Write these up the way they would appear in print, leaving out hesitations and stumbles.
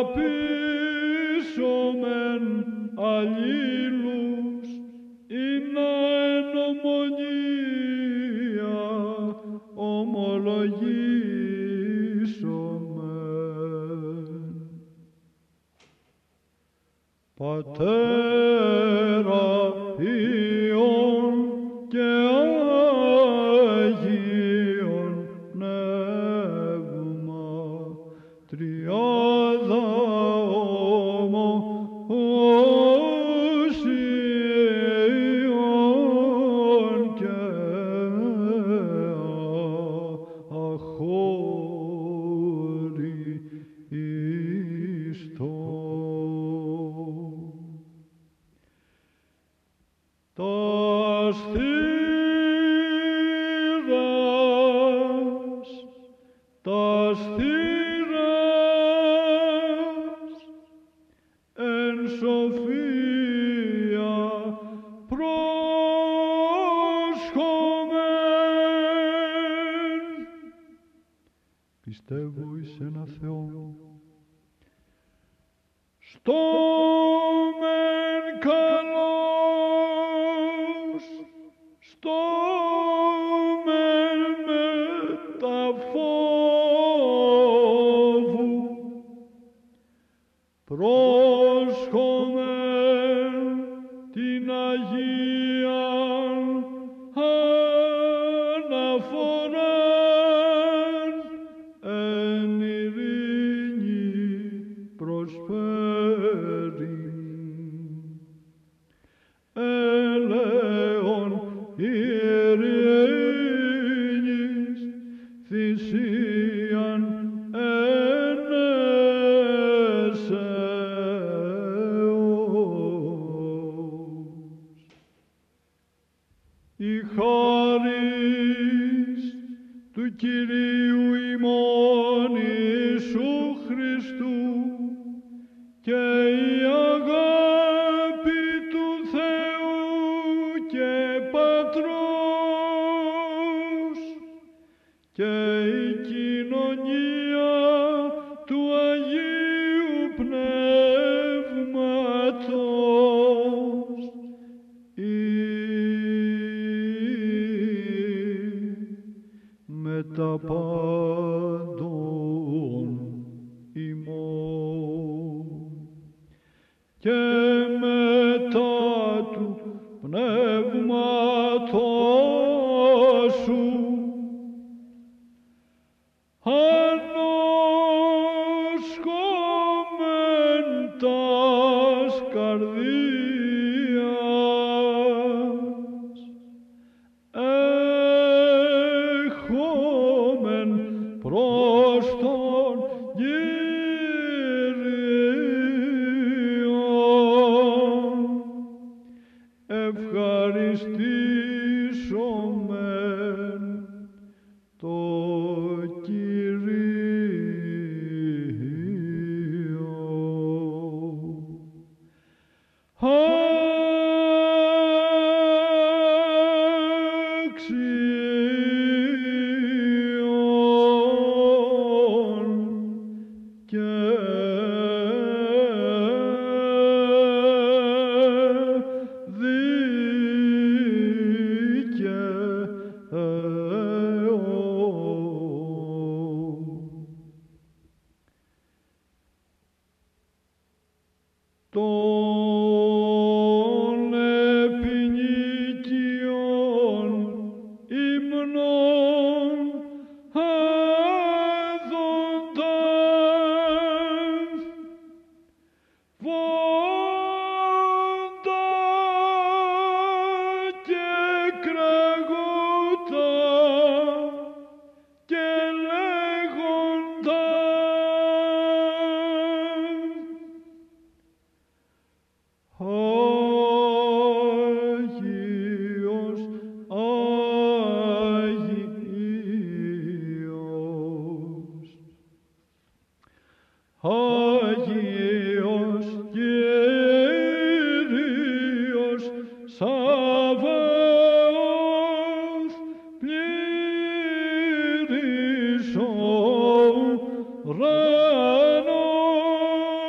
αγαπήσομεν αλλήλους, ειναι εν ομονία ομολογήσομεν. Πατέρα Υιόν και Άγιον Πνεύμα, τριάδα ομοούσιον και αχώριστον. Τας θύρας εν σοφία πρόσχομεν. Πιστεύω εις ένα Θεό, στο μεν καλός, στο μεν μετα φόβου, πρόσχομεν την Αγίαν αναφοράν, εν ειρήνη προσφέρει. Ελέον ειρήνης θυσίαν ενέσεως. Η χάρις του Κυρίου ημών Ιησού Χριστού και η αγάπη του Θεού και Πατρός και η κοινωνία του Αγίου Πνεύματος με τα πάντων ημών και μετά του Πνεύματος σου ανόσκομεν τας καρδίας, έχομεν προς τον Κύριον, ευχαριστήσομεν το Κυρίο. Άξιον και των επινικιών ύμνων έδοντας βόντα και κραγούτα και λέγοντα Άγιος, Άγιος, Άγιος Κύριος Σαββαός, πλήρης ο ουρανός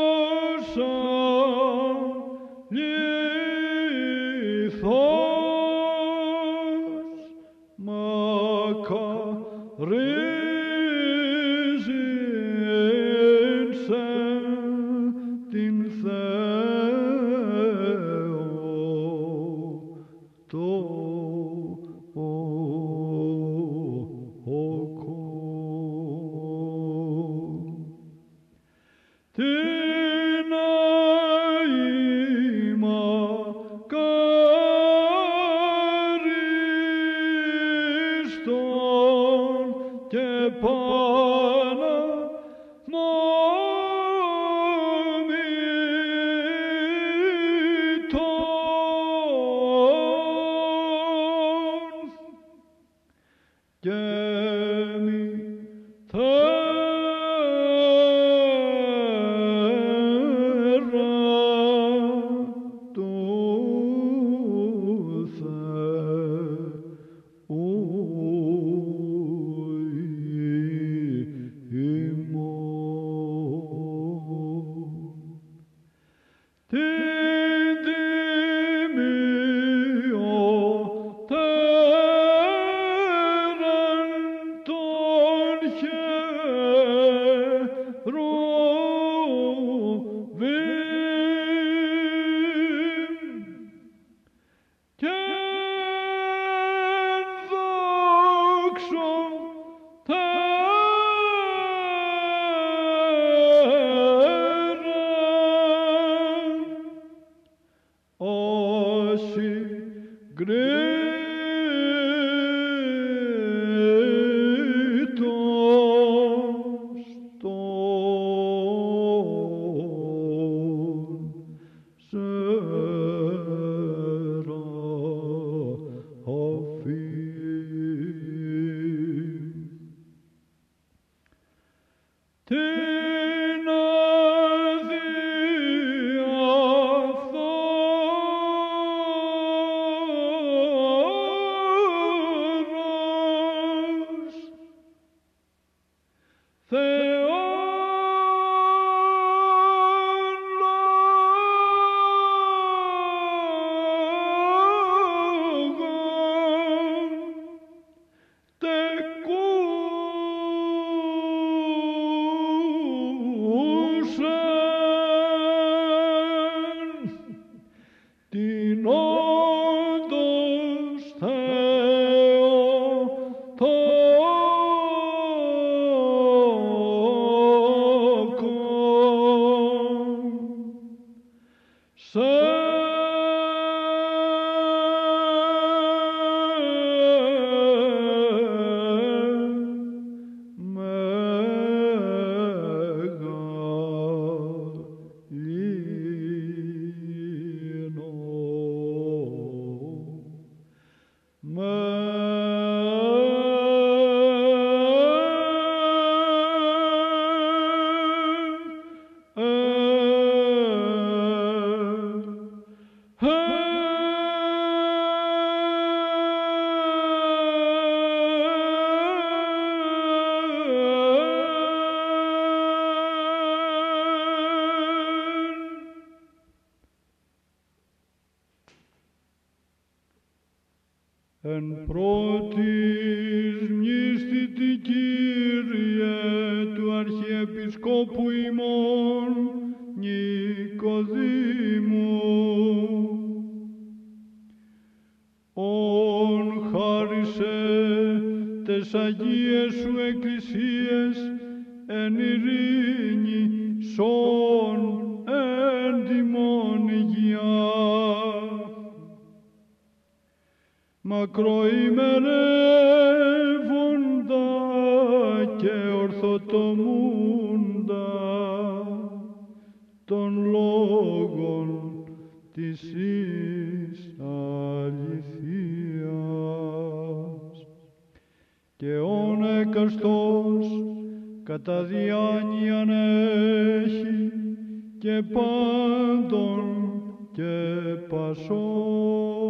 πάνα μαμητών και μη θέρα του Θεού ημών. Την τιμιωτέραν των χερουβίμ και δόξων τέραν όσοι γκρίτος των σεραφείμ. Την αδιαφθόρος Θεόν λόγων τεκούσαν την όντως Θεοτόκον εν πρώτης μνηστητη Κύριε του Αρχιεπισκόπου ημών Νικοδήμου, ον χάρισε τες Αγίες σου εκκλησίες εν ειρήνη σών έντιμον υγεία, μακροημερεύοντα και ορθοτομούντα των λόγων της εις αληθείας, και όν εκαστός κατά διάνοιαν έχει και πάντων και πασών